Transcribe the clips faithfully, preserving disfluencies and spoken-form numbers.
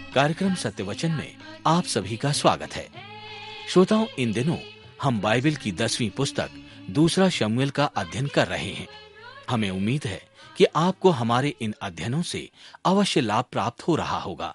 कार्यक्रम सत्य वचन में आप सभी का स्वागत है। श्रोताओं, इन दिनों हम बाइबल की दसवीं पुस्तक दूसरा शमूएल का अध्ययन कर रहे हैं। हमें उम्मीद है कि आपको हमारे इन अध्ययनों से अवश्य लाभ प्राप्त हो रहा होगा।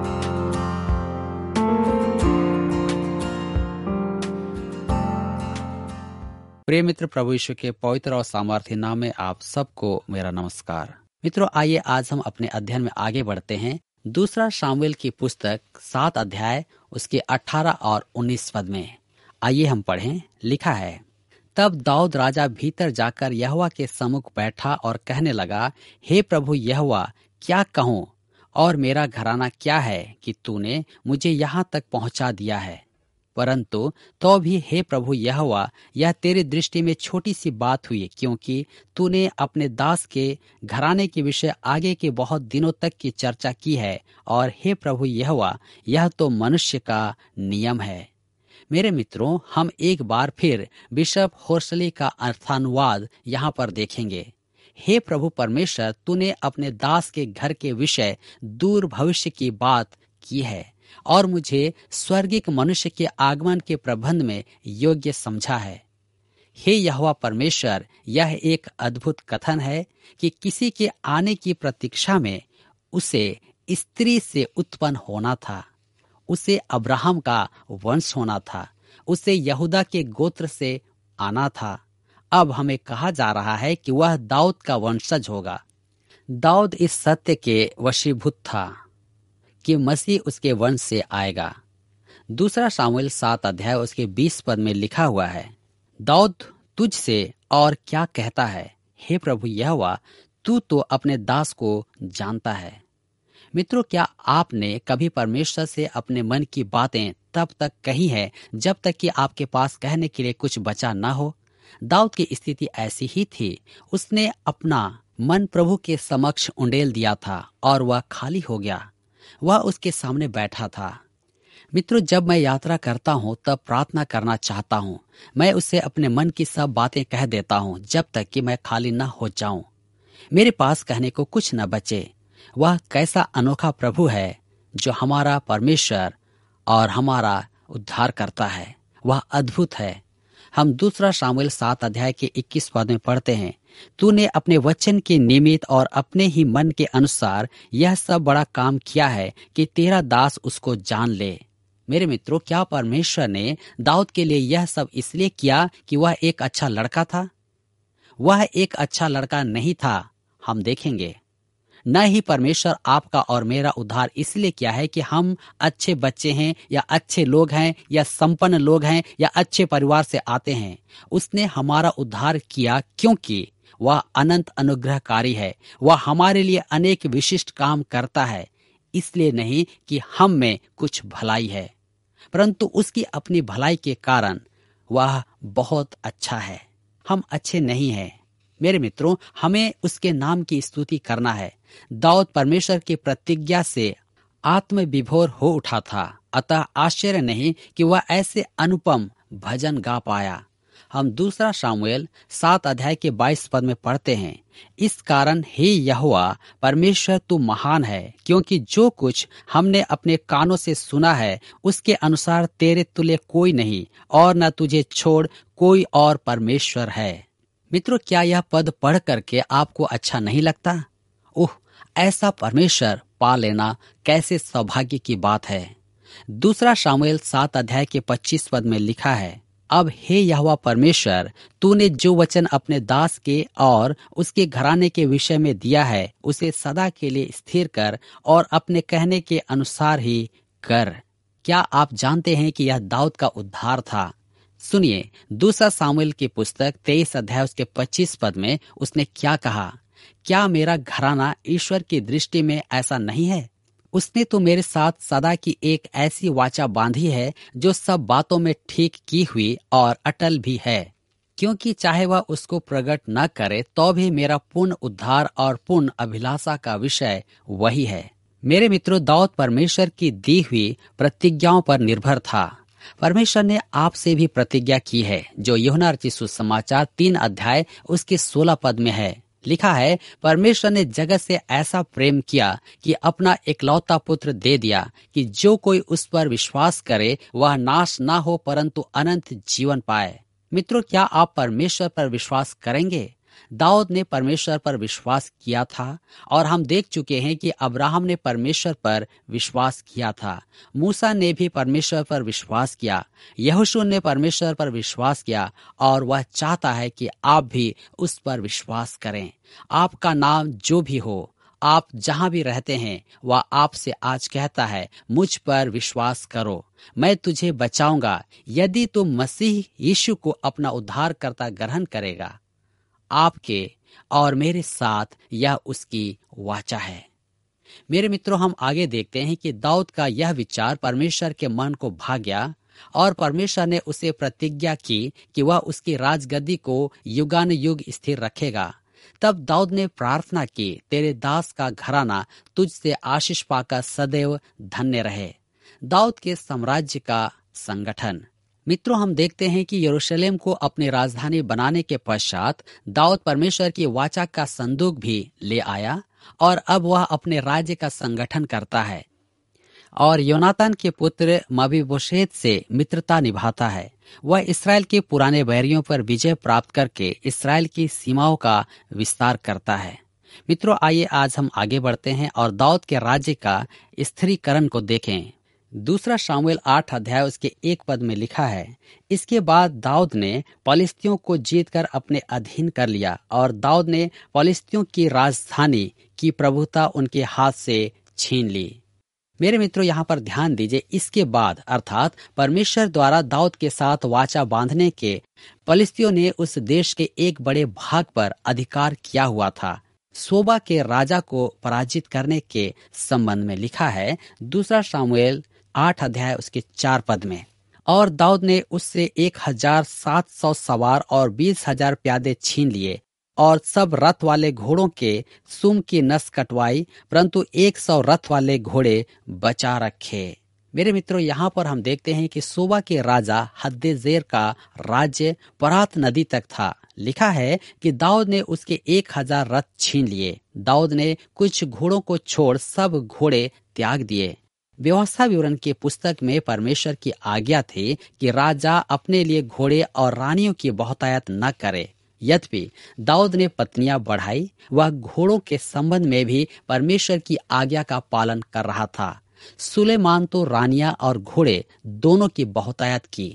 प्रिय मित्र, प्रभु यीशु के पवित्र और सामर्थ्य नाम में आप सबको मेरा नमस्कार। मित्रों, आइए आज हम अपने अध्ययन में आगे बढ़ते हैं। दूसरा शमूएल की पुस्तक सात अध्याय उसके अठारह और उन्नीस पद में आइए हम पढ़ें। लिखा है, तब दाऊद राजा भीतर जाकर यहोवा के सम्मुख बैठा और कहने लगा, हे प्रभु यहोवा, क्या कहूँ और मेरा घराना क्या है कि तूने मुझे यहाँ तक पहुँचा दिया है। परंतु तो भी हे प्रभु यहोवा, यह तेरी दृष्टि में छोटी सी बात हुई, क्योंकि तूने अपने दास के घराने के विषय आगे के बहुत दिनों तक की चर्चा की है। और हे प्रभु यहोवा, यह तो मनुष्य का नियम है। मेरे मित्रों, हम एक बार फिर बिशप होर्सली का अर्थानुवाद यहाँ पर देखेंगे। हे प्रभु परमेश्वर, तूने अपने दास के घर के विषय दूर भविष्य की बात की है और मुझे स्वर्गिक मनुष्य के आगमन के प्रबंध में योग्य समझा है। हे यहोवा परमेश्वर, यह एक अद्भुत कथन है कि किसी के आने की प्रतीक्षा में उसे स्त्री से उत्पन्न होना था, उसे अब्राहम का वंश होना था, उसे यहूदा के गोत्र से आना था। अब हमें कहा जा रहा है कि वह दाऊद का वंशज होगा। दाऊद इस सत्य के वशीभूत था कि मसीह उसके वंश से आएगा। दूसरा शमूएल सात अध्याय उसके बीस पद में लिखा हुआ है, दाऊद तुझसे और क्या कहता है, हे प्रभु यहोवा, तू तो अपने दास को जानता है। मित्रों, क्या आपने कभी परमेश्वर से अपने मन की बातें तब तक कही है जब तक कि आपके पास कहने के लिए कुछ बचा न हो? दाऊद की स्थिति ऐसी ही थी। उसने अपना मन प्रभु के समक्ष उंडेल दिया था और वह खाली हो गया। वह उसके सामने बैठा था। मित्रों, जब मैं यात्रा करता हूँ तब प्रार्थना करना चाहता हूँ। मैं उससे अपने मन की सब बातें कह देता हूँ जब तक कि मैं खाली न हो जाऊं, मेरे पास कहने को कुछ न बचे। वह कैसा अनोखा प्रभु है जो हमारा परमेश्वर और हमारा उद्धार करता है। वह अद्भुत है। हम दूसरा शमूएल सात अध्याय के इक्कीस पद में पढ़ते हैं, तूने अपने वचन के निमित्त और अपने ही मन के अनुसार यह सब बड़ा काम किया है कि तेरा दास उसको जान ले। मेरे मित्रों, क्या परमेश्वर ने दाऊद के लिए यह सब इसलिए किया कि वह एक अच्छा लड़का था? वह एक अच्छा लड़का नहीं था। हम देखेंगे, न ही परमेश्वर आपका और मेरा उद्धार इसलिए किया है कि हम अच्छे बच्चे हैं या अच्छे लोग हैं या संपन्न लोग हैं या अच्छे परिवार से आते हैं। उसने हमारा उद्धार किया क्योंकि वह अनंत अनुग्रहकारी है। वह हमारे लिए अनेक विशिष्ट काम करता है, इसलिए नहीं कि हम में कुछ भलाई है, परंतु उसकी अपनी भलाई के कारण वह बहुत अच्छा है। हम अच्छे नहीं हैं। मेरे मित्रों, हमें उसके नाम की स्तुति करना है। दाऊद परमेश्वर की प्रतिज्ञा से आत्म विभोर हो उठा था, अतः आश्चर्य नहीं कि वह ऐसे अनुपम भजन गा पाया। हम दूसरा शमूएल सात अध्याय के बाईस पद में पढ़ते हैं, इस कारण हे यहोवा परमेश्वर तू महान है, क्योंकि जो कुछ हमने अपने कानों से सुना है उसके अनुसार तेरे तुल्य कोई नहीं, और न तुझे छोड़ कोई और परमेश्वर है। मित्रों, क्या यह पद पढ़ करके आपको अच्छा नहीं लगता? ओह, ऐसा परमेश्वर पा लेना कैसे सौभाग्य की बात है। दूसरा शमूएल सात अध्याय के पच्चीस पद में लिखा है, अब हे यहोवा परमेश्वर, तूने जो वचन अपने दास के और उसके घराने के विषय में दिया है उसे सदा के लिए स्थिर कर और अपने कहने के अनुसार ही कर। क्या आप जानते हैं कि यह दाऊद का उद्धार था? सुनिए, दूसरा शमूएल की पुस्तक तेईस अध्याय उसके पच्चीस पद में उसने क्या कहा, क्या मेरा घराना ईश्वर की दृष्टि में ऐसा नहीं है? उसने तो मेरे साथ सदा की एक ऐसी वाचा बांधी है जो सब बातों में ठीक की हुई और अटल भी है, क्योंकि चाहे वह उसको प्रकट न करे तो भी मेरा पूर्ण उद्धार और पूर्ण अभिलाषा का विषय वही है। मेरे मित्रों, दाऊद परमेश्वर की दी हुई प्रतिज्ञाओं पर निर्भर था। परमेश्वर ने आपसे भी प्रतिज्ञा की है, जो यूहन्ना रचित सुसमाचार तीन अध्याय उसके सोलह पद में है। लिखा है, परमेश्वर ने जगत से ऐसा प्रेम किया कि अपना इकलौता पुत्र दे दिया कि जो कोई उस पर विश्वास करे वह नाश ना हो परंतु अनंत जीवन पाए। मित्रों, क्या आप परमेश्वर पर विश्वास करेंगे? दाऊद ने परमेश्वर पर विश्वास किया था और हम देख चुके हैं कि अब्राहम ने परमेश्वर पर विश्वास किया था। मूसा ने भी परमेश्वर पर विश्वास किया, यहोशू ने परमेश्वर पर विश्वास किया और वह चाहता है कि आप भी उस पर विश्वास करें। आपका नाम जो भी हो, आप जहां भी रहते हैं, वह आपसे आज कहता है, मुझ पर विश्वास करो, मैं तुझे बचाऊंगा। यदि तुम मसीह यीशु को अपना उद्धारकर्ता ग्रहण करेगा, आपके और मेरे साथ यह उसकी वाचा है। मेरे मित्रों, हम आगे देखते हैं कि दाऊद का यह विचार परमेश्वर के मन को भा गया और परमेश्वर ने उसे प्रतिज्ञा की कि वह उसकी राजगद्दी को युगान युग स्थिर रखेगा। तब दाऊद ने प्रार्थना की, तेरे दास का घराना तुझसे आशीष पाकर सदैव धन्य रहे। दाऊद के साम्राज्य का संगठन। मित्रों, हम देखते हैं कि यरूशलेम को अपनी राजधानी बनाने के पश्चात दाऊद परमेश्वर की वाचा का संदूक भी ले आया और अब वह अपने राज्य का संगठन करता है और योनातान के पुत्र मबीबोशेत से मित्रता निभाता है। वह इसराइल के पुराने बैरियों पर विजय प्राप्त करके इसराइल की सीमाओं का विस्तार करता है। मित्रों, आइए आज हम आगे बढ़ते हैं और दाऊद के राज्य का स्थिरीकरण को देखें। दूसरा शामुएल आठ अध्याय उसके एक पद में लिखा है, इसके बाद दाऊद ने पलिस्तियों को जीतकर अपने अधीन कर लिया और दाऊद ने पलिस्तियों की राजधानी की प्रभुता उनके हाथ से छीन ली। मेरे मित्रों, यहाँ पर ध्यान दीजिए, इसके बाद अर्थात परमेश्वर द्वारा दाऊद के साथ वाचा बांधने के पलिस्तियों ने उस देश के एक बड़े भाग पर अधिकार किया हुआ था। सोबा के राजा को पराजित करने के संबंध में लिखा है दूसरा शामुएल आठ अध्याय उसके चार पद में, और दाऊद ने उससे एक हजार सात सौ सवार और बीस हजार प्यादे छीन लिए और सब रथ वाले घोड़ों के सुम की नस कटवाई, परंतु एक सौ रथ वाले घोड़े बचा रखे। मेरे मित्रों, यहाँ पर हम देखते हैं कि सोबा के राजा हद्देजेर का राज्य परात नदी तक था। लिखा है कि दाऊद ने उसके एक हजार रथ छीन लिए। दाऊद ने कुछ घोड़ों को छोड़ सब घोड़े त्याग दिए। व्यवस्था विवरण की पुस्तक में परमेश्वर की आज्ञा थी कि राजा अपने लिए घोड़े और रानियों की बहुतायत न करे। यद्यपि दाऊद ने पत्नियां बढ़ाई, वह घोड़ों के संबंध में भी परमेश्वर की आज्ञा का पालन कर रहा था। सुलेमान तो रानियां और घोड़े दोनों की बहुतायत की।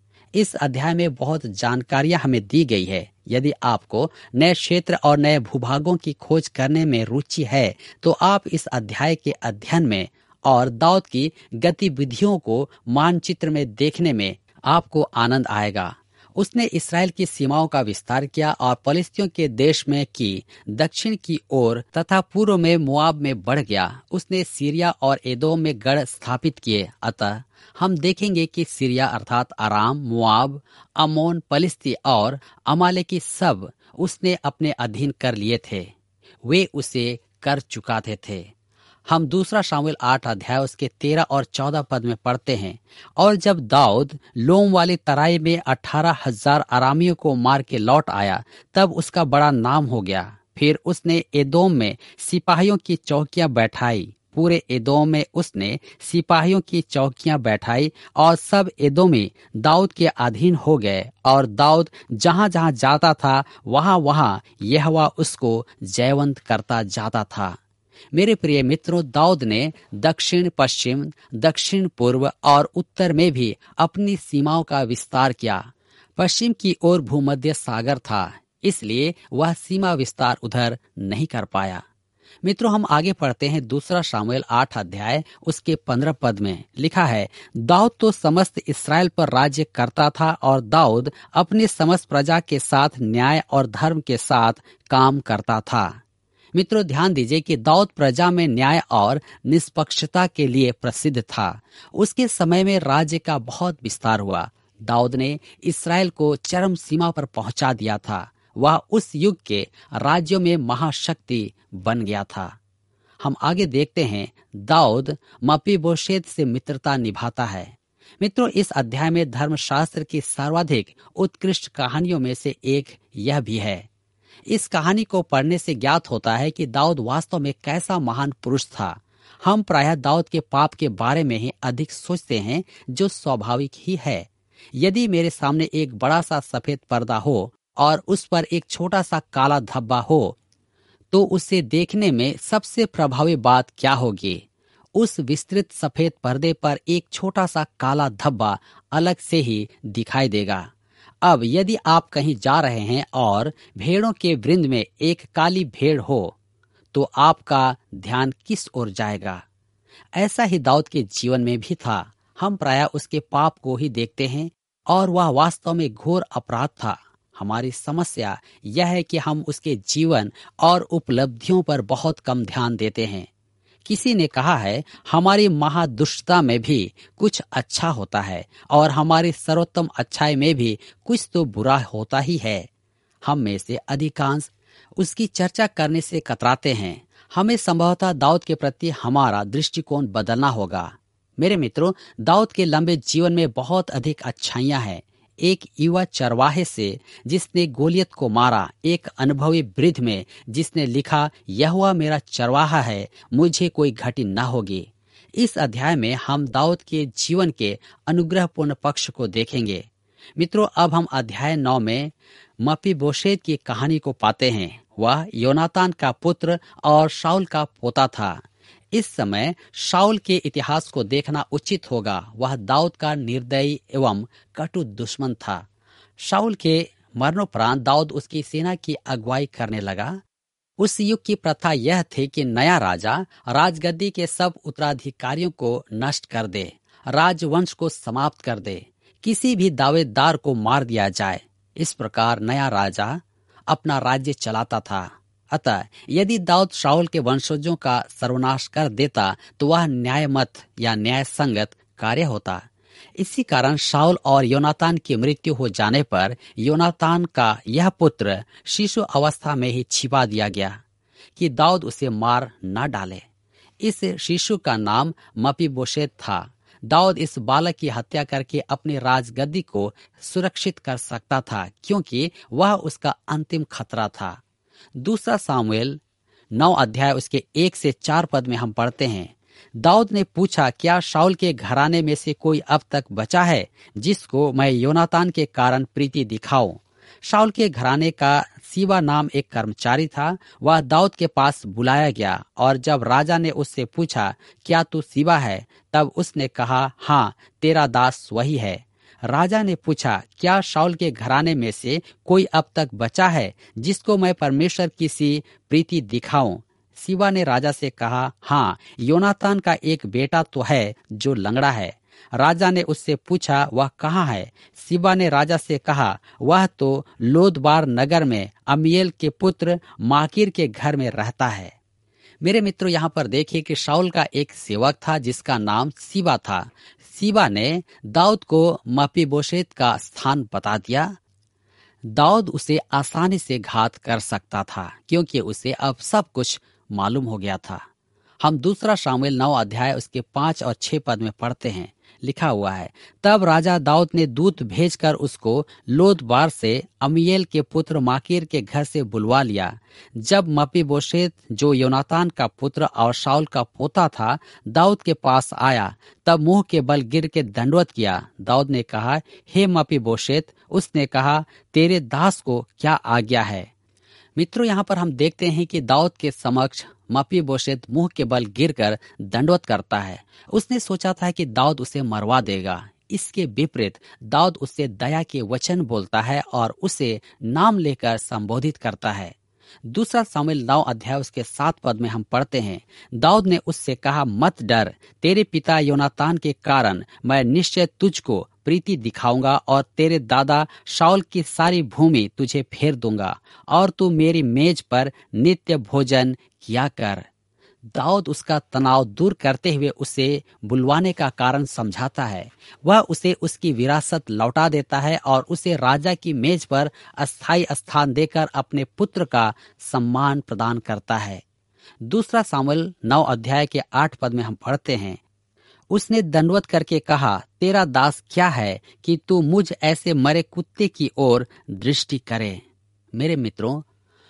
इस अध्याय में बहुत जानकारियां हमें दी गई है। यदि आपको नए क्षेत्र और नए भूभागों की खोज करने में रुचि है तो आप इस अध्याय के अध्ययन में और दाऊद की गतिविधियों को मानचित्र में देखने में आपको आनंद आएगा। उसने इसराइल की सीमाओं का विस्तार किया और पलिस्तियों के देश में की दक्षिण की ओर तथा पूर्व में मोआब में बढ़ गया। उसने सीरिया और एदोम में गढ़ स्थापित किए। अतः हम देखेंगे कि सीरिया अर्थात अराम, मोआब, अमोन, पलिस्ती और अमालेकी सब उसने अपने अधीन कर लिए थे। वे उसे कर चुकाते थे। हम दूसरा शामुएल आठ अध्याय उसके तेरह और चौदह पद में पढ़ते हैं, और जब दाऊद लोम वाली तराई में अठारह हजार अरामियों को मार के लौट आया तब उसका बड़ा नाम हो गया। फिर उसने एदोम में सिपाहियों की चौकियां बैठाई। पूरे एदोम में उसने सिपाहियों की चौकियां बैठाई और सब एदोमी दाऊद के अधीन हो गए, और दाऊद जहां जहां जाता था वहां वहां यहोवा उसको जयवंत करता जाता था। मेरे प्रिय मित्रों, दाऊद ने दक्षिण पश्चिम, दक्षिण पूर्व और उत्तर में भी अपनी सीमाओं का विस्तार किया। पश्चिम की ओर भूमध्य सागर था, इसलिए वह सीमा विस्तार उधर नहीं कर पाया। मित्रों, हम आगे पढ़ते हैं दूसरा शामुएल आठ अध्याय उसके पंद्रह पद में लिखा है, दाऊद तो समस्त इसराइल पर राज्य करता था और दाऊद अपनी समस्त प्रजा के साथ न्याय और धर्म के साथ काम करता था। मित्रों, ध्यान दीजिए कि दाऊद प्रजा में न्याय और निष्पक्षता के लिए प्रसिद्ध था। उसके समय में राज्य का बहुत विस्तार हुआ। दाऊद ने इसराइल को चरम सीमा पर पहुंचा दिया था। वह उस युग के राज्यों में महाशक्ति बन गया था। हम आगे देखते हैं, दाऊद मपीबोशेत से मित्रता निभाता है। मित्रों, इस अध्याय में धर्मशास्त्र की सर्वाधिक उत्कृष्ट कहानियों में से एक यह भी है। इस कहानी को पढ़ने से ज्ञात होता है कि दाऊद वास्तव में कैसा महान पुरुष था। हम प्रायः दाऊद के पाप के बारे में ही अधिक सोचते हैं, जो स्वाभाविक ही है। यदि मेरे सामने एक बड़ा सा सफेद पर्दा हो और उस पर एक छोटा सा काला धब्बा हो, तो उसे देखने में सबसे प्रभावी बात क्या होगी? उस विस्तृत सफेद पर्दे पर एक छोटा सा काला धब्बा अलग से ही दिखाई देगा। अब यदि आप कहीं जा रहे हैं और भेड़ों के वृंद में एक काली भेड़ हो, तो आपका ध्यान किस ओर जाएगा? ऐसा ही दाऊद के जीवन में भी था। हम प्रायः उसके पाप को ही देखते हैं और वह वास्तव में घोर अपराध था। हमारी समस्या यह है कि हम उसके जीवन और उपलब्धियों पर बहुत कम ध्यान देते हैं। किसी ने कहा है, हमारी महादुष्टता में भी कुछ अच्छा होता है और हमारी सर्वोत्तम अच्छाई में भी कुछ तो बुरा होता ही है। हम में से अधिकांश उसकी चर्चा करने से कतराते हैं। हमें संभवतः दाऊद के प्रति हमारा दृष्टिकोण बदलना होगा। मेरे मित्रों, दाऊद के लंबे जीवन में बहुत अधिक अच्छाइयां हैं। एक युवा चरवाहे से जिसने गोलियत को मारा, एक अनुभवी वृद्ध में जिसने लिखा, यहोवा मेरा चरवाहा है, मुझे कोई घटी न होगी। इस अध्याय में हम दाऊद के जीवन के अनुग्रहपूर्ण पक्ष को देखेंगे। मित्रों, अब हम अध्याय नौ में मपीबोशेत की कहानी को पाते हैं। वह योनातान का पुत्र और शाऊल का पोता था। इस समय शाऊल के इतिहास को देखना उचित होगा। वह दाऊद का निर्दयी एवं कटु दुश्मन था। शाऊल के मरणोपरांत दाऊद उसकी सेना की अगुवाई करने लगा। उस युग की प्रथा यह थी कि नया राजा राजगद्दी के सब उत्तराधिकारियों को नष्ट कर दे, राजवंश को समाप्त कर दे, किसी भी दावेदार को मार दिया जाए। इस प्रकार नया राजा अपना राज्य चलाता था। अतः यदि दाऊद शाऊल के वंशजों का सर्वनाश कर देता तो वह न्यायमत या न्याय संगत कार्य होता। इसी कारण शाऊल और योनातान की मृत्यु हो जाने पर योनातान का यह पुत्र शिशु अवस्था में ही छिपा दिया गया कि दाऊद उसे मार न डाले। इस शिशु का नाम मपीबोशेत था। दाऊद इस बालक की हत्या करके अपनी राजगद्दी को सुरक्षित कर सकता था, क्योंकि वह उसका अंतिम खतरा था। दूसरा सामुएल नौ अध्याय उसके एक से चार पद में हम पढ़ते हैं, दाऊद ने पूछा, क्या शाऊल के घराने में से कोई अब तक बचा है जिसको मैं योनातान के कारण प्रीति दिखाऊं? शाऊल के घराने का सीबा नाम एक कर्मचारी था। वह दाऊद के पास बुलाया गया और जब राजा ने उससे पूछा, क्या तू सीबा है? तब उसने कहा, हाँ, तेरा दास वही है। राजा ने पूछा, क्या शाऊल के घराने में से कोई अब तक बचा है जिसको मैं परमेश्वर की सी प्रीति दिखाऊं? सीबा ने राजा से कहा, हाँ, योनातान का एक बेटा तो है जो लंगड़ा है। राजा ने उससे पूछा, वह कहाँ है? सीबा ने राजा से कहा, वह तो लोदबार नगर में अमीएल के पुत्र माकीर के घर में रहता है। मेरे मित्रों, यहाँ पर देखिए कि शाऊल का एक सेवक था जिसका नाम सीबा था। सीबा ने दाऊद को मपीबोशेत का स्थान बता दिया। दाऊद उसे आसानी से घात कर सकता था, क्योंकि उसे अब सब कुछ मालूम हो गया था। हम दूसरा शामुएल नौ अध्याय उसके पांच और छह पद में पढ़ते हैं। लिखा हुआ है, तब राजा दाऊद ने दूत भेजकर उसको लोदबार से अमीएल के पुत्र माकीर के घर से बुलवा लिया। जब मपीबोशेत जो योनातान का पुत्र और शाऊल का पोता था दाऊद के पास आया, तब मुंह के बल गिर के दंडवत किया। दाऊद ने कहा, हे मपीबोशेत। उसने कहा, तेरे दास को क्या आज्ञा है? मित्रों, यहाँ पर हम देखते हैं कि दाऊद के समक्ष मपीबोशेत मुंह के बल गिरकर दंडवत करता है। उसने सोचा था कि दाऊद उसे मरवा देगा। इसके विपरीत दाऊद उससे दया के वचन बोलता है और उसे नाम लेकर संबोधित करता है। दूसरा शामुएल नौ अध्याय उसके सात पद में हम पढ़ते हैं, दाऊद ने उससे कहा, मत डर, तेरे पिता योनातान के कारण मैं निश्चय तुझको प्रीति दिखाऊंगा और तेरे दादा शाऊल की सारी भूमि तुझे फेर दूंगा और तू मेरी मेज पर नित्य भोजन किया कर। दाऊद उसका तनाव दूर करते हुए उसे बुलवाने का कारण समझाता है। वह उसे उसकी विरासत लौटा देता है और उसे राजा की मेज पर अस्थायी स्थान देकर अपने पुत्र का सम्मान प्रदान करता है। दूसरा शामुएल नौ अध्याय के आठ पद में हम पढ़ते हैं, उसने दंडवत करके कहा, तेरा दास क्या है कि तू मुझ ऐसे मरे कुत्ते की ओर दृष्टि करे। मेरे मित्रों,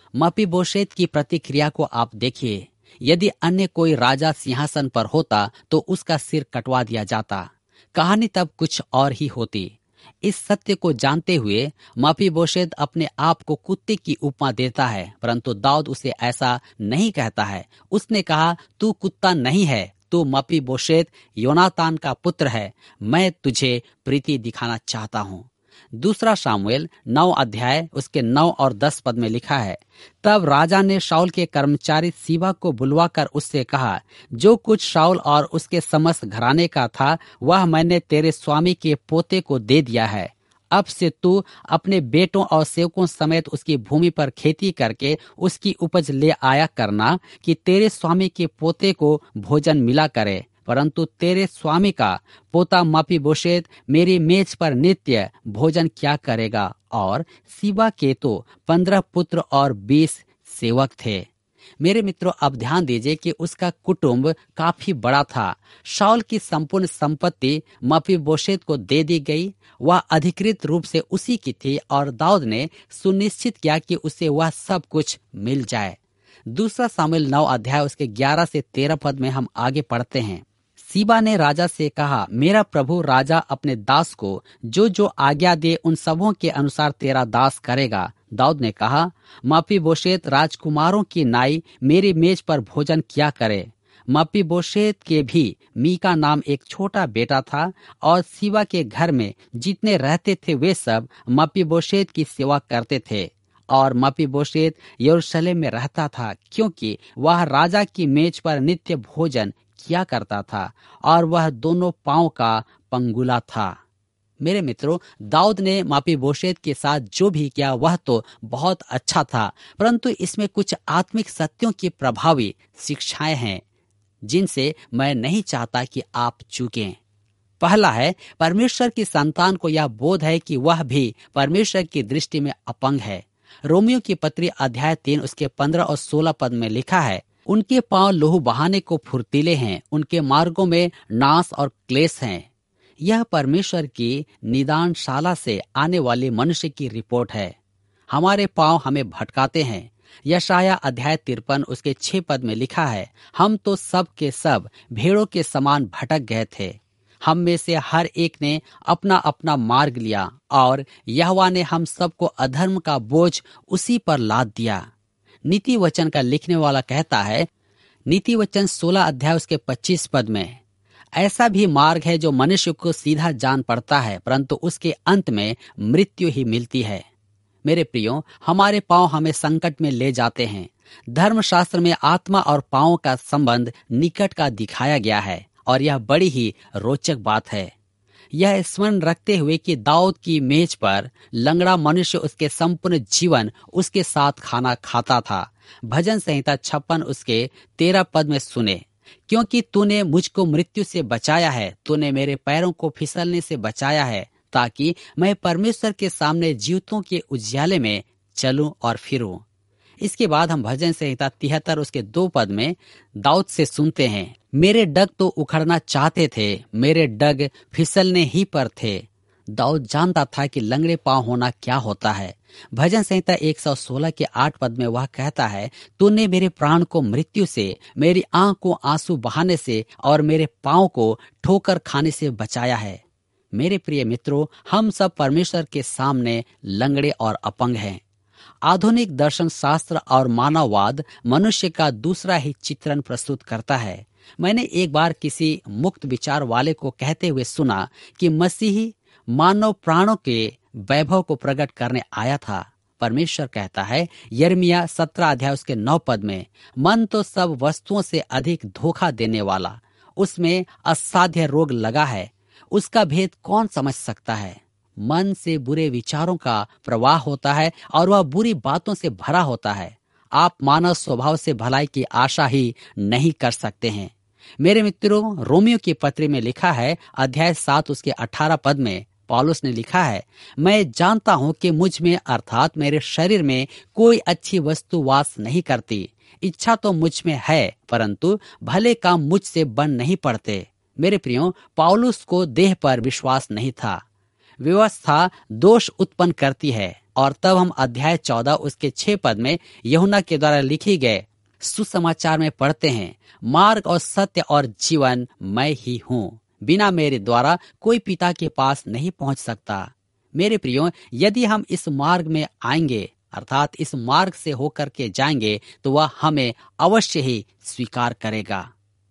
मपीबोशेत की प्रतिक्रिया को आप देखिए। यदि अन्य कोई राजा सिंहासन पर होता तो उसका सिर कटवा दिया जाता। कहानी तब कुछ और ही होती। इस सत्य को जानते हुए मपीबोशेत अपने आप को कुत्ते की उपमा देता है, परंतु दाऊद उसे ऐसा नहीं कहता है। उसने कहा, तू कुत्ता नहीं है, तू मपीबोशेत योनातान का पुत्र है। मैं तुझे प्रीति दिखाना चाहता हूँ। दूसरा शामुएल नौ अध्याय उसके नौ और दस पद में लिखा है, तब राजा ने शाऊल के कर्मचारी सीबा को बुलवाकर उससे कहा, जो कुछ शाऊल और उसके समस्त घराने का था वह मैंने तेरे स्वामी के पोते को दे दिया है। अब से तू अपने बेटों और सेवकों समेत उसकी भूमि पर खेती करके उसकी उपज ले आया करना, कि तेरे स्वामी के पोते को भोजन मिला करे। परंतु तेरे स्वामी का पोता मपीबोशेत मेरी मेज पर नित्य भोजन क्या करेगा? और सीबा के तो पंद्रह पुत्र और बीस सेवक थे। मेरे मित्रों, अब ध्यान दीजिए कि उसका कुटुंब काफी बड़ा था। शाऊल की संपूर्ण संपत्ति मपीबोशेत को दे दी गई। वह अधिकृत रूप से उसी की थी और दाऊद ने सुनिश्चित किया कि उसे वह सब कुछ मिल जाए। दूसरा शामुएल नौ अध्याय उसके ग्यारह से तेरह पद में हम आगे पढ़ते हैं। सीबा ने राजा से कहा, मेरा प्रभु राजा अपने दास को जो जो आज्ञा दे उन सबों के अनुसार तेरा दास करेगा। दाऊद ने कहा, मपीबोशेत राजकुमारों की नाई मेरी मेज पर भोजन किया करे। मपीबोशेत के भी मीका नाम एक छोटा बेटा था और सीबा के घर में जितने रहते थे वे सब मपीबोशेत की सेवा करते थे। और मपीबोशेत यरूशलेम में रहता था, क्योंकि वह राजा की मेज पर नित्य भोजन किया करता था और वह दोनों पांव का पंगुला था। मेरे मित्रों, दाऊद ने मपीबोशेत के साथ जो भी किया वह तो बहुत अच्छा था, परंतु इसमें कुछ आत्मिक सत्यों की प्रभावी शिक्षाएं हैं जिनसे मैं नहीं चाहता कि आप चूकें। पहला है, परमेश्वर की संतान को यह बोध है कि वह भी परमेश्वर की दृष्टि में अपंग है। रोमियो की पत्री अध्याय तीन उसके पंद्रह और सोलह पद में लिखा है, उनके पांव लहू बहाने को फुर्तीले हैं, उनके मार्गों में नाश और क्लेश हैं। यह परमेश्वर की निदानशाला से आने वाले मनुष्य की रिपोर्ट है। हमारे पांव हमें भटकाते हैं। यशाया अध्याय तिरपन उसके छह पद में लिखा है, हम तो सब के सब भेड़ों के समान भटक गए थे। हम में से हर एक ने अपना अपना मार्ग लिया और यहोवा ने हम सबको अधर्म का बोझ उसी पर लाद दिया। नीति वचन का लिखने वाला कहता है, नीति वचन सोलह अध्याय उसके पच्चीस पद में, ऐसा भी मार्ग है जो मनुष्य को सीधा जान पड़ता है, परंतु उसके अंत में मृत्यु ही मिलती है। मेरे प्रियो, हमारे पांव हमें संकट में ले जाते हैं। धर्मशास्त्र में आत्मा और पांव का संबंध निकट का दिखाया गया है और यह बड़ी ही रोचक बात है। यह स्मरण रखते हुए कि दाऊद की मेज पर लंगड़ा मनुष्य उसके संपूर्ण जीवन उसके साथ खाना खाता था। भजन संहिता छप्पन उसके तेरह पद में सुने, क्योंकि तूने मुझको मृत्यु से बचाया है, तूने मेरे पैरों को फिसलने से बचाया है, ताकि मैं परमेश्वर के सामने जीवितों के उजियाले में चलूं और फिरूं। इसके बाद हम भजन संहिता तिहत्तर उसके दो पद में दाऊद से सुनते हैं, मेरे डग तो उखड़ना चाहते थे, मेरे डग फिसलने ही पर थे। दाऊद जानता था कि लंगड़े पांव होना क्या होता है। भजन संहिता एक सौ सोलह के आठ पद में वह कहता है, तूने मेरे प्राण को मृत्यु से, मेरी आंख को आंसू बहाने से और मेरे पांव को ठोकर खाने से बचाया है। मेरे प्रिय मित्रों, हम सब परमेश्वर के सामने लंगड़े और अपंग हैं। आधुनिक दर्शन शास्त्र और मानववाद मनुष्य का दूसरा ही चित्रण प्रस्तुत करता है। मैंने एक बार किसी मुक्त विचार वाले को कहते हुए सुना कि मसीही मानव प्राणों के वैभव को प्रकट करने आया था। परमेश्वर कहता है यिर्मयाह सत्रह अध्याय उसके नौ पद में, मन तो सब वस्तुओं से अधिक धोखा देने वाला, उसमें असाध्य रोग लगा है, उसका भेद कौन समझ सकता है। मन से बुरे विचारों का प्रवाह होता है और वह बुरी बातों से भरा होता है। आप मानव स्वभाव से भलाई की आशा ही नहीं कर सकते हैं। मेरे मित्रों, रोमियो की पत्री में लिखा है अध्याय सात उसके अठारह पद में पौलुस ने लिखा है, मैं जानता हूं कि मुझ में अर्थात मेरे शरीर में कोई अच्छी वस्तु वास नहीं करती। इच्छा तो मुझ में है, परंतु भले काम मुझसे बन नहीं पड़ते। मेरे प्रियो, पौलुस को देह पर विश्वास नहीं था। व्यवस्था दोष उत्पन्न करती है, और तब हम अध्याय चौदह उसके छह पद में यूहन्ना के द्वारा लिखी गए सुसमाचार में पढ़ते हैं, मार्ग और सत्य और जीवन मैं ही हूँ, बिना मेरे द्वारा कोई पिता के पास नहीं पहुँच सकता। मेरे प्रियो, यदि हम इस मार्ग में आएंगे अर्थात इस मार्ग से होकर के जाएंगे तो वह हमें अवश्य ही स्वीकार करेगा।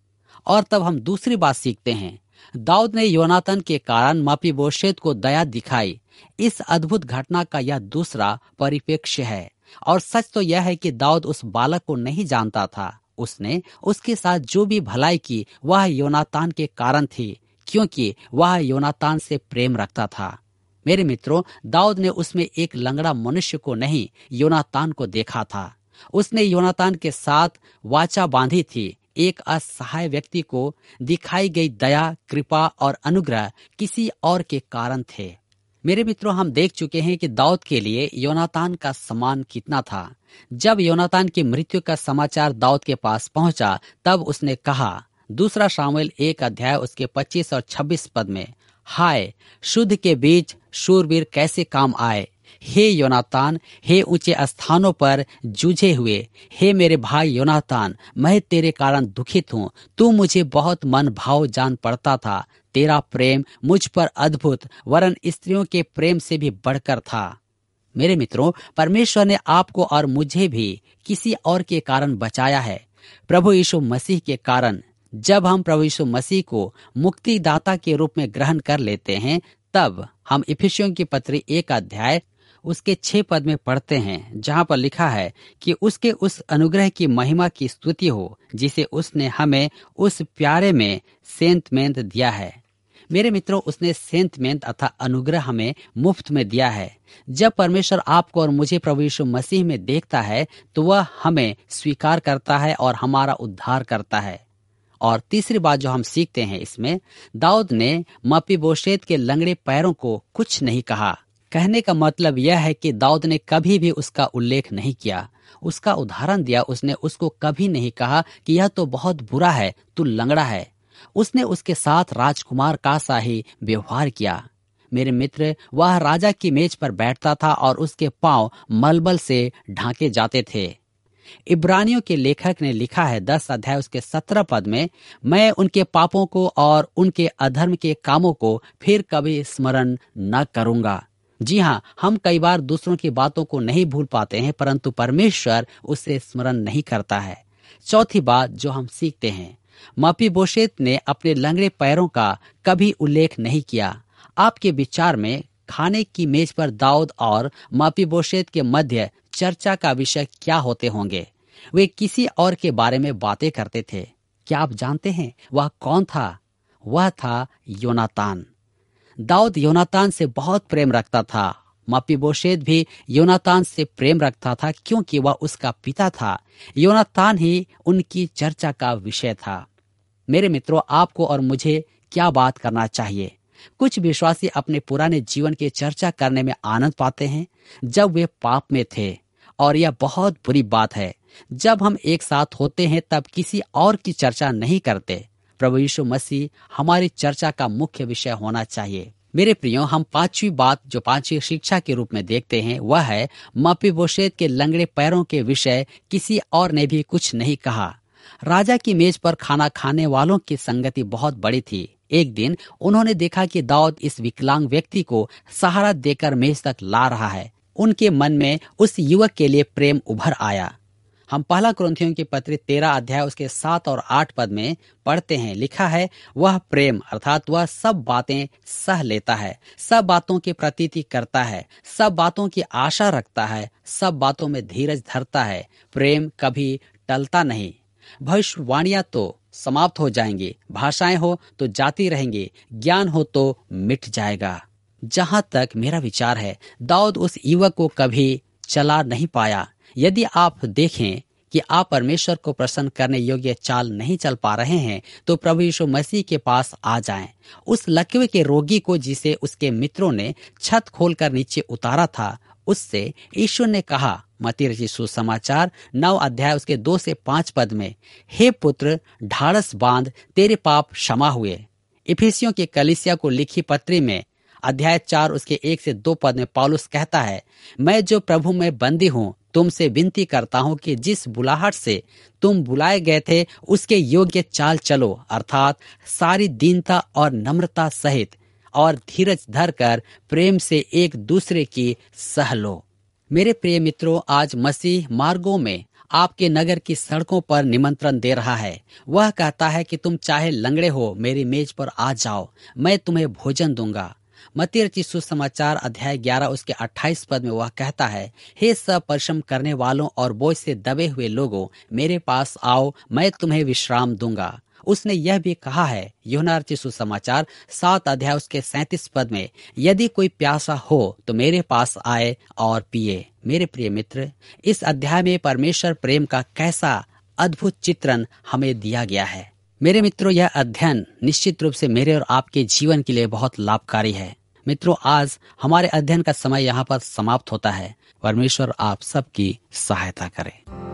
और तब हम दूसरी बात सीखते हैं, दाऊद ने योनातान के कारण मपीबोशेत को दया दिखाई। इस अद्भुत घटना का यह दूसरा परिप्रेक्ष्य है। और सच तो यह है कि दाऊद उस बालक को नहीं जानता था। उसने उसके साथ जो भी भलाई की वह योनातान के कारण थी, क्योंकि वह योनातान से प्रेम रखता था। मेरे मित्रों, दाऊद ने उसमें एक लंगड़ा मनुष्य को नहीं, योनातान को देखा था। उसने योनातान के साथ वाचा बांधी थी। एक असहाय व्यक्ति को दिखाई गई दया, कृपा और अनुग्रह किसी और के कारण थे। मेरे मित्रों, हम देख चुके हैं कि दाऊद के लिए योनातान का सम्मान कितना था। जब योनातान की मृत्यु का समाचार दाऊद के पास पहुंचा, तब उसने कहा, दूसरा शामुएल एक अध्याय उसके पच्चीस और छब्बीस पद में, हाय शुद्ध के बीच शूरवीर कैसे काम आए। हे योनातान, हे ऊंचे स्थानों पर जूझे हुए, हे मेरे भाई योनातान, मैं तेरे कारण दुखित हूँ। तू मुझे बहुत मन भाव जान पड़ता था। तेरा प्रेम मुझ पर अद्भुत वरन स्त्रियों के प्रेम से भी बढ़कर था। मेरे मित्रों, परमेश्वर ने आपको और मुझे भी किसी और के कारण बचाया है, प्रभु यीशु मसीह के कारण। जब हम प्रभु यीशु मसीह को मुक्तिदाता के रूप में ग्रहण कर लेते हैं, तब हम इफिसियों की पत्री एक अध्याय उसके छह पद में पढ़ते हैं, जहाँ पर लिखा है कि उसके उस अनुग्रह की महिमा की स्तुति हो जिसे उसने हमें उस प्यारे में सेंत मेंत दिया है। मेरे मित्रों, उसने सेंत मेंत अर्थात अनुग्रह हमें मुफ्त में दिया है। जब परमेश्वर आपको और मुझे प्रभु यीशु मसीह में देखता है तो वह हमें स्वीकार करता है और हमारा उद्धार करता है। और तीसरी बात जो हम सीखते हैं इसमें, दाऊद ने मपीबोशेत के लंगड़े पैरों को कुछ नहीं कहा। कहने का मतलब यह है कि दाऊद ने कभी भी उसका उल्लेख नहीं किया, उसका उदाहरण दिया। उसने उसको कभी नहीं कहा कि यह तो बहुत बुरा है, तू लंगड़ा है। उसने उसके साथ राजकुमार का सा ही व्यवहार किया। मेरे मित्र, वह राजा की मेज पर बैठता था और उसके पांव मलमल से ढांके जाते थे। इब्रानियों के लेखक ने लिखा है दस अध्याय उसके सत्रह पद में, मैं उनके पापों को और उनके अधर्म के कामों को फिर कभी स्मरण न करूंगा। जी हाँ, हम कई बार दूसरों की बातों को नहीं भूल पाते हैं, परंतु परमेश्वर उसे स्मरण नहीं करता है। चौथी बात जो हम सीखते हैं, मपीबोशेत ने अपने लंगड़े पैरों का कभी उल्लेख नहीं किया। आपके विचार में खाने की मेज पर दाऊद और मपीबोशेत के मध्य चर्चा का विषय क्या होते होंगे? वे किसी और के बारे में बातें करते थे। क्या आप जानते हैं वह कौन था? वह था योनातान। दाऊद योनातान से बहुत प्रेम रखता था। मपीबोशेत भी योनातान से प्रेम रखता था, क्योंकि वह उसका पिता था। योनातान ही उनकी चर्चा का विषय था। मेरे मित्रों, आपको और मुझे क्या बात करना चाहिए? कुछ विश्वासी अपने पुराने जीवन की चर्चा करने में आनंद पाते हैं जब वे पाप में थे, और यह बहुत बुरी बात है। जब हम एक साथ होते हैं तब किसी और की चर्चा नहीं करते। प्रभु यीशु मसीह हमारी चर्चा का मुख्य विषय होना चाहिए। मेरे प्रियो, हम पांचवी बात जो पांचवी शिक्षा के रूप में देखते हैं वह है मपीबोशेत के लंगड़े पैरों के विषय किसी और ने भी कुछ नहीं कहा। राजा की मेज पर खाना खाने वालों की संगति बहुत बड़ी थी। एक दिन उन्होंने देखा कि दाऊद इस विकलांग व्यक्ति को सहारा देकर मेज तक ला रहा है। उनके मन में उस युवक के लिए प्रेम उभर आया। हम पहला कुरिन्थियों की पत्री तेरह अध्याय उसके सात और आठ पद में पढ़ते हैं, लिखा है, वह प्रेम अर्थात वह सब बातें सह लेता है, सब बातों की प्रतीति करता है, सब बातों की आशा रखता है, सब बातों में धीरज धरता है। प्रेम कभी टलता नहीं। भविष्यवाणियां तो समाप्त हो जाएंगी, भाषाएं हो तो जाती रहेंगी, ज्ञान हो तो मिट जाएगा। जहां तक मेरा विचार है, दाऊद उस युवक को कभी चला नहीं पाया। यदि आप देखें कि आप परमेश्वर को प्रसन्न करने योग्य चाल नहीं चल पा रहे हैं, तो प्रभु यीशु मसीह के पास आ जाएं। उस लकवे के रोगी को जिसे उसके मित्रों ने छत खोलकर नीचे उतारा था, उससे यीशु ने कहा, मत्ती रचित सुसमाचार नौ अध्याय उसके दो से पांच पद में, हे पुत्र, ढाढ़स बांध, तेरे पाप क्षमा हुए। इफिसियों की कलीसिया को लिखी पत्री में अध्याय चार उसके एक से दो पद में पौलुस कहता है, मैं जो प्रभु में बंदी हूँ तुमसे विनती करता हूँ कि जिस बुलाहट से तुम बुलाए गए थे उसके योग्य चाल चलो, अर्थात सारी दीनता और नम्रता सहित और धीरज धरकर प्रेम से एक दूसरे की सह लो। मेरे प्रिय मित्रों, आज मसीह मार्गों में आपके नगर की सड़कों पर निमंत्रण दे रहा है। वह कहता है कि तुम चाहे लंगड़े हो मेरी मेज पर आ जाओ, मैं तुम्हें भोजन दूंगा। मत्ती रचित सुसमाचार अध्याय ग्यारह उसके अट्ठाईस पद में वह कहता है, हे सब परिश्रम करने वालों और बोझ से दबे हुए लोगों, मेरे पास आओ, मैं तुम्हें विश्राम दूंगा। उसने यह भी कहा है यूहन्ना रचित सुसमाचार सात अध्याय उसके सैंतीस पद में, यदि कोई प्यासा हो तो मेरे पास आए और पिए। मेरे प्रिय मित्र, इस अध्याय में परमेश्वर प्रेम का कैसा अद्भुत चित्रण हमें दिया गया है। मेरे मित्रों, यह अध्ययन निश्चित रूप से मेरे और आपके जीवन के लिए बहुत लाभकारी है। मित्रों, आज हमारे अध्ययन का समय यहाँ पर समाप्त होता है। परमेश्वर आप सबकी सहायता करे।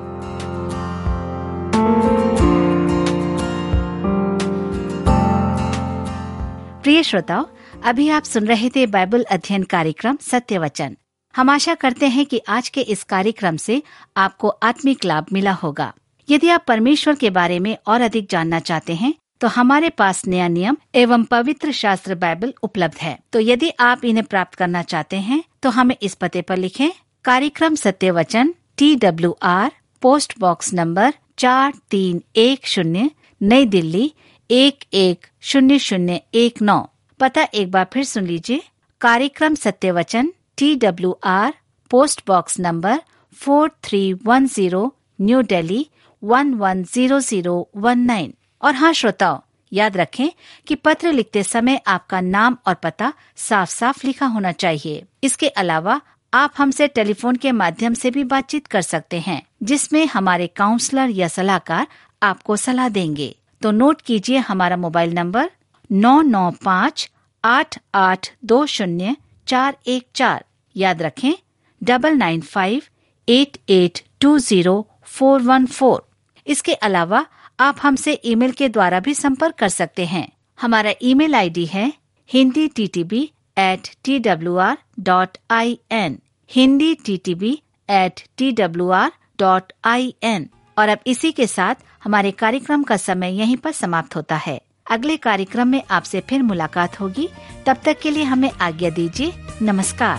प्रिय श्रोताओ, अभी आप सुन रहे थे बाइबल अध्ययन कार्यक्रम सत्य वचन। हम आशा करते हैं कि आज के इस कार्यक्रम से आपको आत्मिक लाभ मिला होगा। यदि आप परमेश्वर के बारे में और अधिक जानना चाहते हैं तो हमारे पास नया नियम एवं पवित्र शास्त्र बाइबल उपलब्ध है। तो यदि आप इन्हें प्राप्त करना चाहते हैं तो हमें इस पते पर लिखें, कार्यक्रम Satya Vachan, T W R, post box number चार तीन एक शून्य, नई दिल्ली एक एक शून्य शून्य एक नौ। पता एक बार फिर सुन लीजिए, कार्यक्रम Satya Vachan, T W R, post box number four three one zero, New Delhi one one zero zero one nine. और हाँ श्रोताओ, याद रखें कि पत्र लिखते समय आपका नाम और पता साफ साफ लिखा होना चाहिए। इसके अलावा आप हमसे टेलीफोन के माध्यम से भी बातचीत कर सकते हैं, जिसमें हमारे काउंसलर या सलाहकार आपको सलाह देंगे। तो नोट कीजिए हमारा मोबाइल नंबर नौ नौ पाँच आठ आठ दो शून्य चार एक चार। याद रखें, double nine five eight eight two zero four one four. इसके अलावा आप हमसे ईमेल के द्वारा भी संपर्क कर सकते हैं। हमारा ईमेल आईडी है Hindi T T B at T W R dot I N, Hindi T T B at T W R dot I N. और अब इसी के साथ हमारे कार्यक्रम का समय यहीं पर समाप्त होता है। अगले कार्यक्रम में आपसे फिर मुलाकात होगी। तब तक के लिए हमें आज्ञा दीजिए। नमस्कार।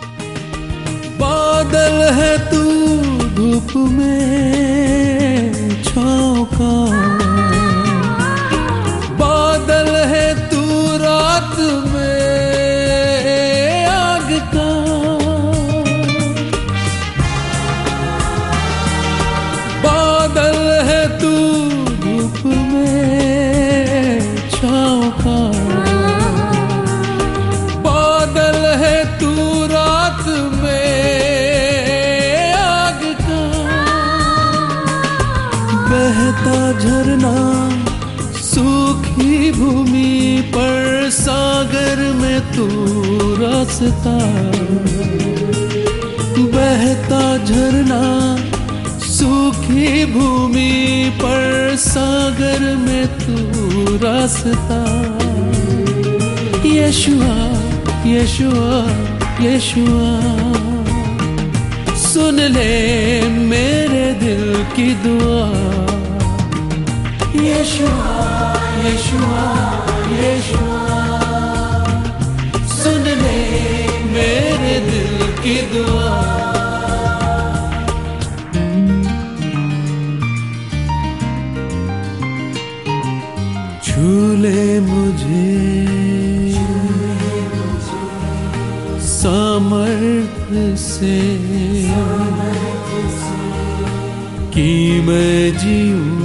बादल है तू धूप में छाँव का, बादल है तू रात में आग का, बादल है तू धूप में छाँव का, बादल है तू रात में आग का, बहता झरना सूखी भूमि पर, सागर में तू रास्ता, बहता झरना सूखी भूमि पर, सागर में तू रास्ता। यशुआ यशुआ यशुआ, सुन ले मेरे दिल की दुआ। यशुआ यशुआ यशुआ, सुन ले मेरे दिल की दुआ। छू ले मुझे सामर्थ्य से कि मैं जीऊं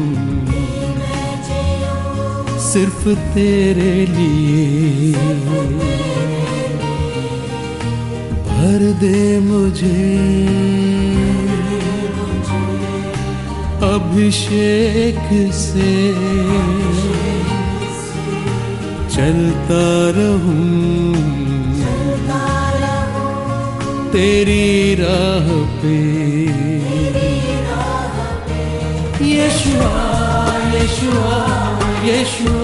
सिर्फ तेरे लिए, भर दे मुझे अभिषेक से, चलता रहूं तेरी राह पे। यशुआ यशुआ यशुआ,